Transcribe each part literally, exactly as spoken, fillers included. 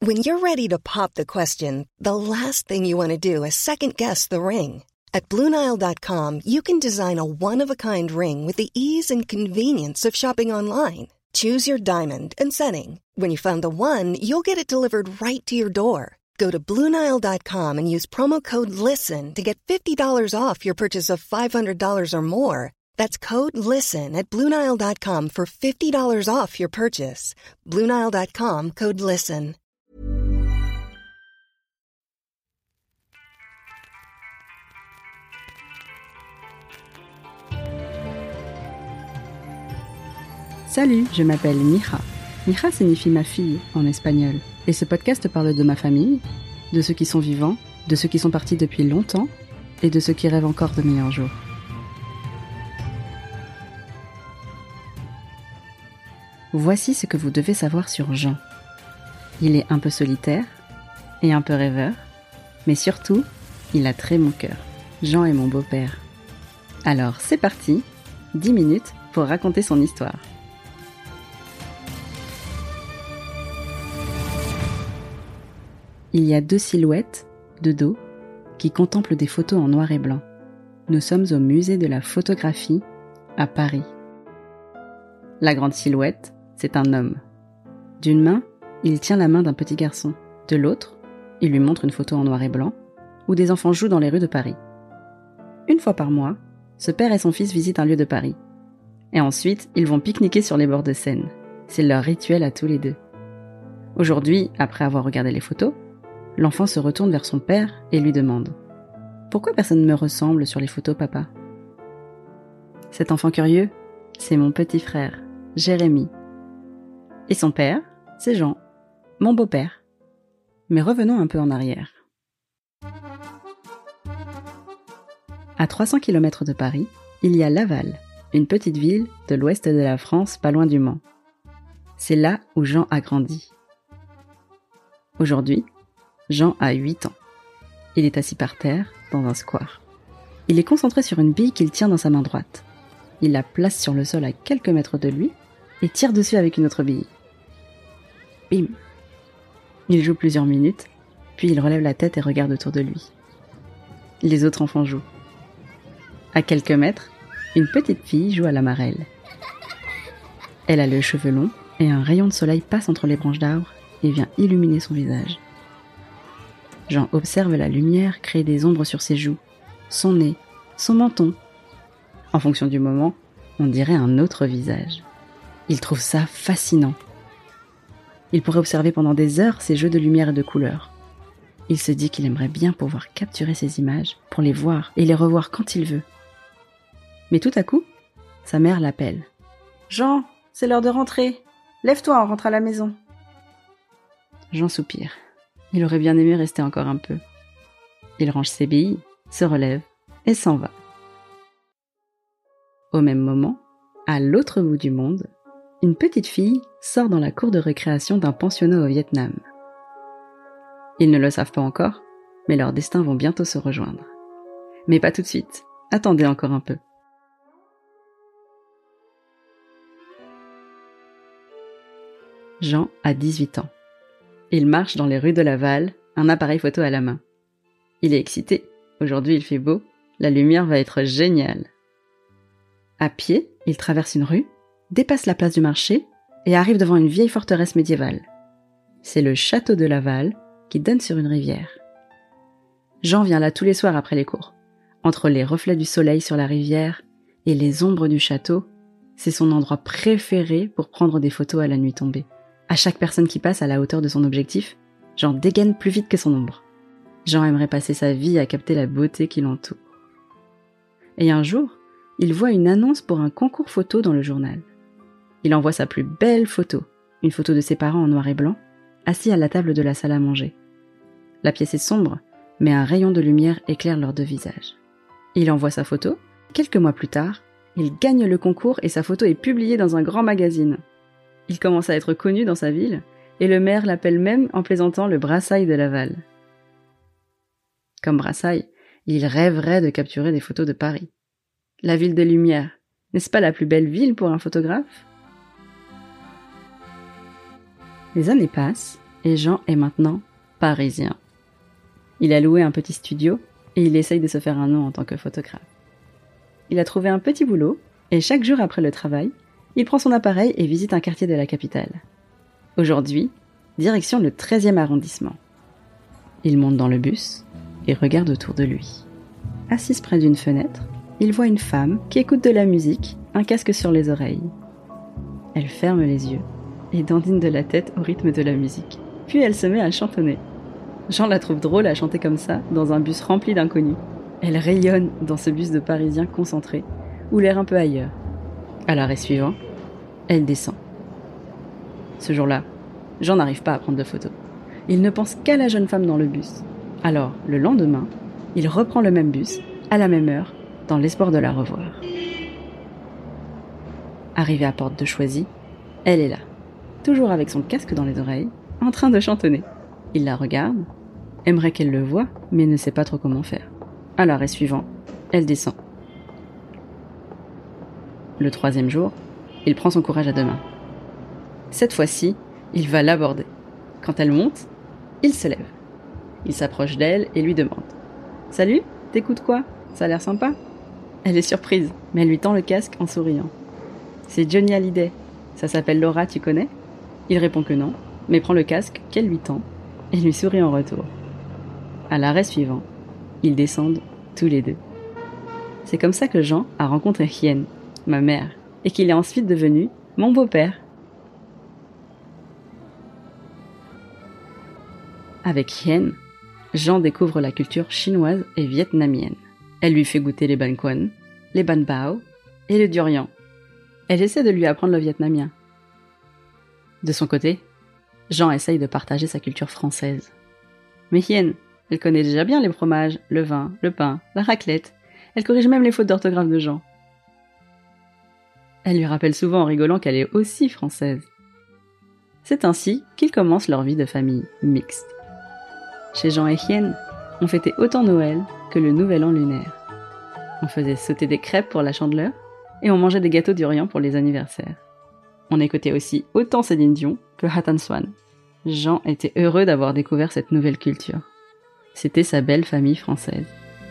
When you're ready to pop the question, the last thing you want to do is second-guess the ring. At Blue Nile dot com, you can design a one-of-a-kind ring with the ease and convenience of shopping online. Choose your diamond and setting. When you find the one, you'll get it delivered right to your door. Go to Blue Nile dot com and use promo code LISTEN to get fifty dollars off your purchase of five hundred dollars or more. That's code LISTEN at Blue Nile dot com for fifty dollars off your purchase. Blue Nile dot com, code LISTEN. Salut, je m'appelle Mija. Mija signifie ma fille en espagnol. Et ce podcast parle de ma famille, de ceux qui sont vivants, de ceux qui sont partis depuis longtemps et de ceux qui rêvent encore de meilleurs jours. Voici ce que vous devez savoir sur Jean. Il est un peu solitaire et un peu rêveur, mais surtout, il a très bon cœur. Jean est mon beau-père. Alors c'est parti, dix minutes pour raconter son histoire. Il y a deux silhouettes, de dos, qui contemplent des photos en noir et blanc. Nous sommes au musée de la photographie, à Paris. La grande silhouette, c'est un homme. D'une main, il tient la main d'un petit garçon. De l'autre, il lui montre une photo en noir et blanc, où des enfants jouent dans les rues de Paris. Une fois par mois, ce père et son fils visitent un lieu de Paris. Et ensuite, ils vont pique-niquer sur les bords de Seine. C'est leur rituel à tous les deux. Aujourd'hui, après avoir regardé les photos, l'enfant se retourne vers son père et lui demande « Pourquoi personne ne me ressemble sur les photos, papa ?» Cet enfant curieux, c'est mon petit frère, Jérémy. Et son père, c'est Jean, mon beau-père. Mais revenons un peu en arrière. À trois cents kilomètres de Paris, il y a Laval, une petite ville de l'ouest de la France, pas loin du Mans. C'est là où Jean a grandi. Aujourd'hui, Jean a huit ans. Il est assis par terre, dans un square. Il est concentré sur une bille qu'il tient dans sa main droite. Il la place sur le sol à quelques mètres de lui et tire dessus avec une autre bille. Bim! Il joue plusieurs minutes, puis il relève la tête et regarde autour de lui. Les autres enfants jouent. À quelques mètres, une petite fille joue à la marelle. Elle a le cheveu long et un rayon de soleil passe entre les branches d'arbres et vient illuminer son visage. Jean observe la lumière créer des ombres sur ses joues, son nez, son menton. En fonction du moment, on dirait un autre visage. Il trouve ça fascinant. Il pourrait observer pendant des heures ces jeux de lumière et de couleurs. Il se dit qu'il aimerait bien pouvoir capturer ces images pour les voir et les revoir quand il veut. Mais tout à coup, sa mère l'appelle. « Jean, c'est l'heure de rentrer. Lève-toi, on rentre à la maison. » Jean soupire. Il aurait bien aimé rester encore un peu. Il range ses billes, se relève et s'en va. Au même moment, à l'autre bout du monde, une petite fille sort dans la cour de récréation d'un pensionnat au Vietnam. Ils ne le savent pas encore, mais leurs destins vont bientôt se rejoindre. Mais pas tout de suite. Attendez encore un peu. Jean a dix-huit ans. Il marche dans les rues de Laval, un appareil photo à la main. Il est excité. Aujourd'hui, il fait beau. La lumière va être géniale. À pied, il traverse une rue, dépasse la place du marché et arrive devant une vieille forteresse médiévale. C'est le château de Laval qui donne sur une rivière. Jean vient là tous les soirs après les cours. Entre les reflets du soleil sur la rivière et les ombres du château, c'est son endroit préféré pour prendre des photos à la nuit tombée. À chaque personne qui passe à la hauteur de son objectif, Jean dégaine plus vite que son ombre. Jean aimerait passer sa vie à capter la beauté qui l'entoure. Et un jour, il voit une annonce pour un concours photo dans le journal. Il envoie sa plus belle photo, une photo de ses parents en noir et blanc, assis à la table de la salle à manger. La pièce est sombre, mais un rayon de lumière éclaire leurs deux visages. Il envoie sa photo. Quelques mois plus tard, il gagne le concours et sa photo est publiée dans un grand magazine. Il commence à être connu dans sa ville, et le maire l'appelle même en plaisantant le Brassailles de Laval. Comme Brassailles, il rêverait de capturer des photos de Paris. La ville des Lumières, n'est-ce pas la plus belle ville pour un photographe ? Les années passent, et Jean est maintenant parisien. Il a loué un petit studio et il essaye de se faire un nom en tant que photographe. Il a trouvé un petit boulot et chaque jour après le travail, il prend son appareil et visite un quartier de la capitale. Aujourd'hui, direction le treizième arrondissement. Il monte dans le bus et regarde autour de lui. Assise près d'une fenêtre, il voit une femme qui écoute de la musique, un casque sur les oreilles. Elle ferme les yeux et dandine de la tête au rythme de la musique. Puis elle se met à chantonner. Jean la trouve drôle à chanter comme ça dans un bus rempli d'inconnus. Elle rayonne dans ce bus de Parisiens concentrés, ou l'air un peu ailleurs. À l'arrêt suivant, elle descend. Ce jour-là, Jean n'arrive pas à prendre de photos. Il ne pense qu'à la jeune femme dans le bus. Alors, le lendemain, il reprend le même bus, à la même heure, dans l'espoir de la revoir. Arrivé à Porte de Choisy, elle est là, toujours avec son casque dans les oreilles, en train de chantonner. Il la regarde, aimerait qu'elle le voie, mais ne sait pas trop comment faire. À l'arrêt suivant, elle descend. Le troisième jour, il prend son courage à deux mains. Cette fois-ci, il va l'aborder. Quand elle monte, il se lève. Il s'approche d'elle et lui demande « Salut, t'écoutes quoi? Ça a l'air sympa ?» Elle est surprise, mais elle lui tend le casque en souriant. « C'est Johnny Hallyday. Ça s'appelle Laura, tu connais ?» Il répond que non, mais prend le casque qu'elle lui tend et lui sourit en retour. À l'arrêt suivant, ils descendent tous les deux. C'est comme ça que Jean a rencontré Hien, ma mère, et qu'il est ensuite devenu mon beau-père. Avec Hien, Jean découvre la culture chinoise et vietnamienne. Elle lui fait goûter les banh quan, les banh bao et le durian. Elle essaie de lui apprendre le vietnamien. De son côté, Jean essaye de partager sa culture française. Mais Hien, elle connaît déjà bien les fromages, le vin, le pain, la raclette. Elle corrige même les fautes d'orthographe de Jean. Elle lui rappelle souvent en rigolant qu'elle est aussi française. C'est ainsi qu'ils commencent leur vie de famille mixte. Chez Jean et Hien, on fêtait autant Noël que le Nouvel An lunaire. On faisait sauter des crêpes pour la Chandeleur et on mangeait des gâteaux durian pour les anniversaires. On écoutait aussi autant Céline Dion que Hatton Swan. Jean était heureux d'avoir découvert cette nouvelle culture. C'était sa belle famille française.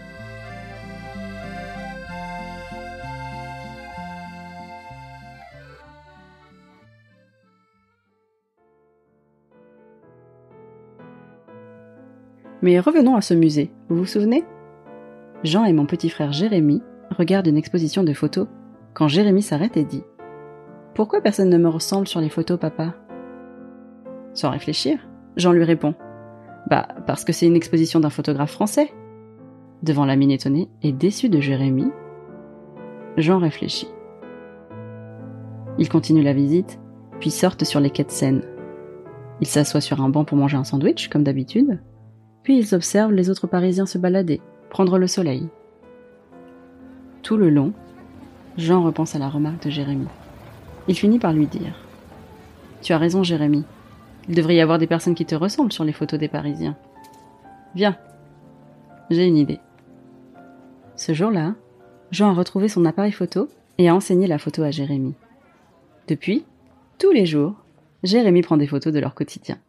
Mais revenons à ce musée, vous vous souvenez? Jean et mon petit frère Jérémy regardent une exposition de photos quand Jérémy s'arrête et dit « Pourquoi personne ne me ressemble sur les photos, papa ?» Sans réfléchir, Jean lui répond « Bah, parce que c'est une exposition d'un photographe français. » Devant la mine étonnée et déçue de Jérémy, Jean réfléchit. Ils continuent la visite, puis sortent sur les quais de Seine. Ils s'assoient sur un banc pour manger un sandwich, comme d'habitude, puis ils observent les autres Parisiens se balader, prendre le soleil. Tout le long, Jean repense à la remarque de Jérémy. Il finit par lui dire « Tu as raison, Jérémy. Il devrait y avoir des personnes qui te ressemblent sur les photos des Parisiens. Viens, j'ai une idée. » Ce jour-là, Jean a retrouvé son appareil photo et a enseigné la photo à Jérémy. Depuis, tous les jours, Jérémy prend des photos de leur quotidien.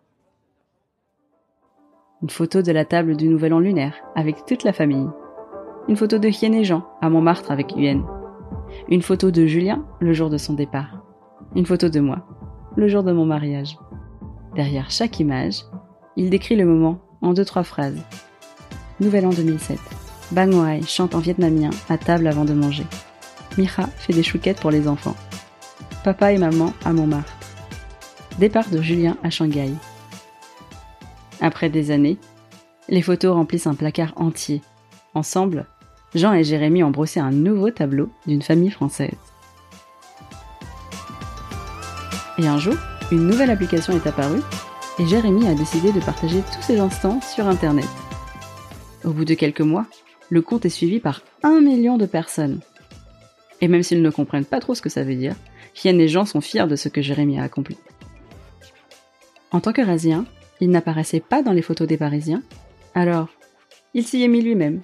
Une photo de la table du Nouvel An lunaire, avec toute la famille. Une photo de Hien et Jean, à Montmartre avec Yuen. Une photo de Julien, le jour de son départ. Une photo de moi, le jour de mon mariage. Derrière chaque image, il décrit le moment en deux trois phrases. Nouvel An deux mille sept. Bang Wai chante en vietnamien à table avant de manger. Mira fait des chouquettes pour les enfants. Papa et maman à Montmartre. Départ de Julien à Shanghai. Après des années, les photos remplissent un placard entier. Ensemble, Jean et Jérémy ont brossé un nouveau tableau d'une famille française. Et un jour, une nouvelle application est apparue et Jérémy a décidé de partager tous ces instants sur Internet. Au bout de quelques mois, le compte est suivi par un million de personnes. Et même s'ils ne comprennent pas trop ce que ça veut dire, Hien et Jean sont fiers de ce que Jérémy a accompli. En tant qu'Eurasien, il n'apparaissait pas dans les photos des Parisiens, alors il s'y est mis lui-même.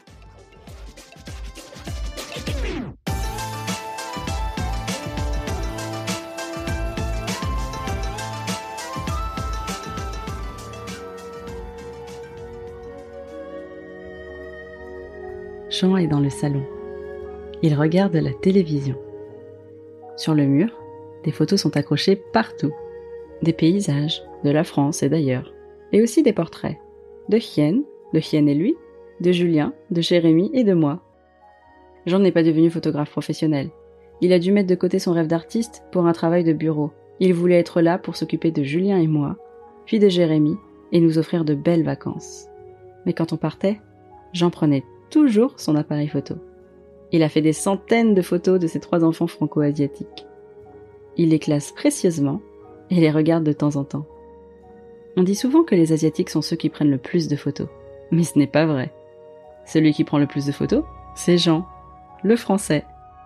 Jean est dans le salon. Il regarde la télévision. Sur le mur, des photos sont accrochées partout. Des paysages, de la France et d'ailleurs. Et aussi des portraits. De Hien, de Hien et lui, de Julien, de Jérémy et de moi. Jean n'est pas devenu photographe professionnel. Il a dû mettre de côté son rêve d'artiste pour un travail de bureau. Il voulait être là pour s'occuper de Julien et moi, puis de Jérémy, et nous offrir de belles vacances. Mais quand on partait, Jean prenait toujours son appareil photo. Il a fait des centaines de photos de ses trois enfants franco-asiatiques. Il les classe précieusement et les regarde de temps en temps. On dit souvent que les Asiatiques sont ceux qui prennent le plus de photos. Mais ce n'est pas vrai. Celui qui prend le plus de photos, c'est Jean, le Français.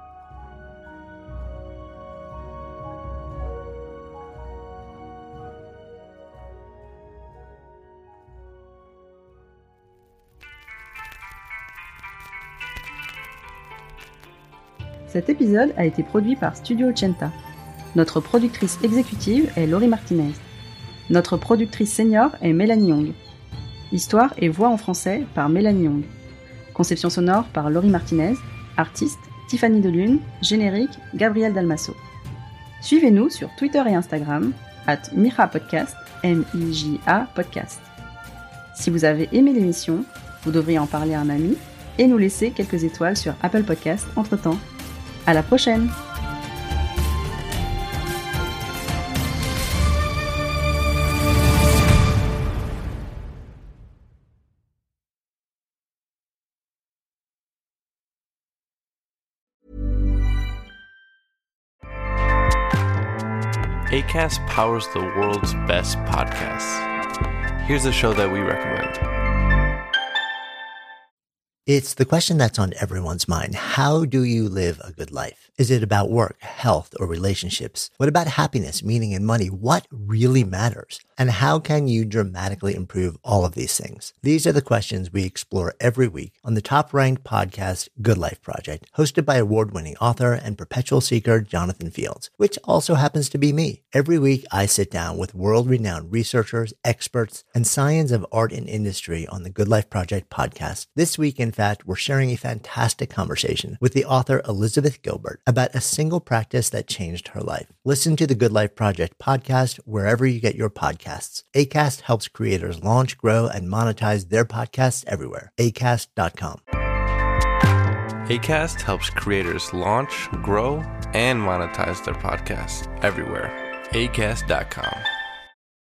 Cet épisode a été produit par Studio Ochenta. Notre productrice exécutive est Laurie Martinez. Notre productrice senior est Mélanie Young. Histoire et voix en français par Mélanie Young. Conception sonore par Laurie Martinez. Artiste, Tiffany Delune. Générique, Gabriel Dalmasso. Suivez-nous sur Twitter et Instagram, at Mija Podcast, M I J A Podcast. Si vous avez aimé l'émission, vous devriez en parler à un ami et nous laisser quelques étoiles sur Apple Podcast entre-temps. À la prochaine! Acast powers the world's best podcasts. Here's a show that we recommend. It's the question that's on everyone's mind. How do you live a good life? Is it about work, health, or relationships? What about happiness, meaning, and money? What really matters? And how can you dramatically improve all of these things? These are the questions we explore every week on the top-ranked podcast, Good Life Project, hosted by award-winning author and perpetual seeker Jonathan Fields, which also happens to be me. Every week, I sit down with world-renowned researchers, experts, and science of art and industry on the Good Life Project podcast. This week, in fact, we're sharing a fantastic conversation with the author Elizabeth Gilbert about a single practice that changed her life. Listen to the Good Life Project podcast wherever you get your podcasts. Acast helps creators launch, grow, and monetize their podcasts everywhere. acast dot com. Acast helps creators launch, grow, and monetize their podcasts everywhere. acast dot com.